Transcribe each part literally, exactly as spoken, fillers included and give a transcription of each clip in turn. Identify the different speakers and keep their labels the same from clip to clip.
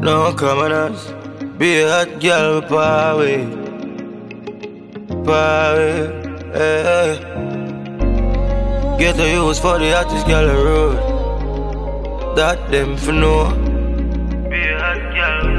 Speaker 1: No commoners. Be a hot girl, power. Power. Hey. Get the use for the hottest girl on the road. That them for know. Be a hot girl,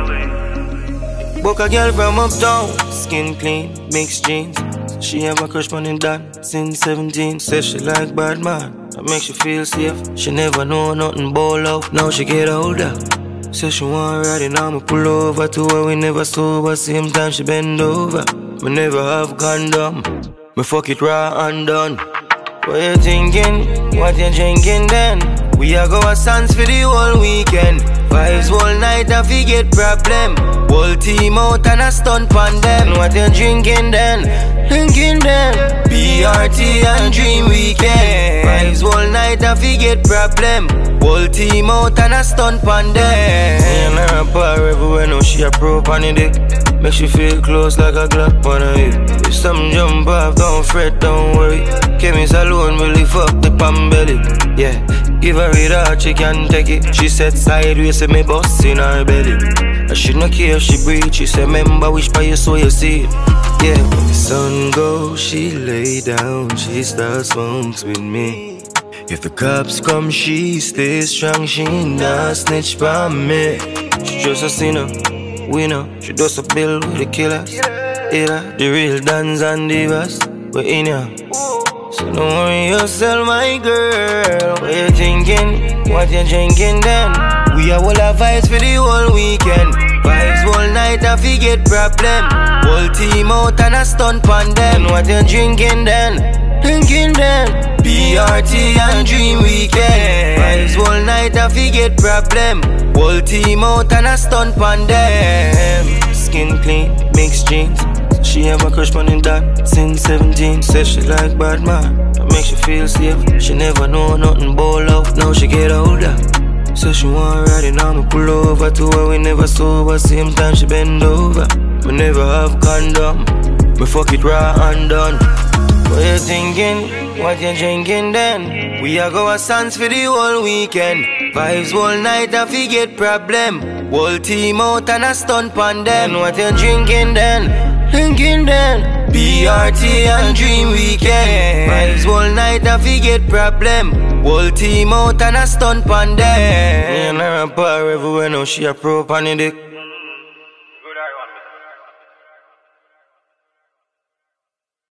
Speaker 1: power. Book a girl from uptown. Skin clean, mixed jeans. She have a crush on him done since seventeen. Says she like bad man, that makes you feel safe. She never know nothing about love, now she get older. Says she want ride and I'ma pull over to her, we never sober. Same time she bend over. Me never have condom, me fuck it raw and done. What you thinking? What you drinking then? We a go a sans for the whole weekend. Vibes all night and we get problem. Whole team out and a stunt on them. What you drinking then? Drinking then. B R T and Dream Weekend. Vibes all night and we get problem. Whole team out and a stunt on them. And her bar everywhere, now she a pro on the dick. Makes you feel close like a Glock on her hip. If something jump off, don't fret, don't worry. Chemist alone will lift up the pan belly. Yeah, give her it out, she can take it. She said sideways, say me bust in her belly. I should not care if she breathe. She said, remember which by you so you see it. Yeah, when the sun goes, she lay down. She starts smokes with me. If the cops come, she stays strong. She not snitch from me. She just a sinner, winner. She does a bill with the killers. Yeah, the real dons and divas. We're in here. So don't worry yourself, my girl. What you thinking? What you drinking then? We are all our vibes for the whole weekend. Vibes all night and we get problem. Whole team out and a stunt on them. What you drinking then? Drinking then. B R T and Dream Weekend. Vibes all night and we get problem. Whole team out and a stunt on them. Skin clean, mixed jeans. She have a crush on him that since seventeen. Says she like bad man, that makes you feel safe. She never know nothing about love, now she get older. Says she want ride and I'ma pull over to her, we never sober. Same time she bend over. We never have condom, me fuck it raw and done. What you thinking? What you drinking then? We a go a sans for the whole weekend. Vibes all night and we get problem. Whole team out and a stunt on them. What you drinking then? Drinking then. B R T and Dream Weekend. Vibes all night and we get problem. Whole team out and a stunt on them. And her bar everywhere, now she a pro on the dick.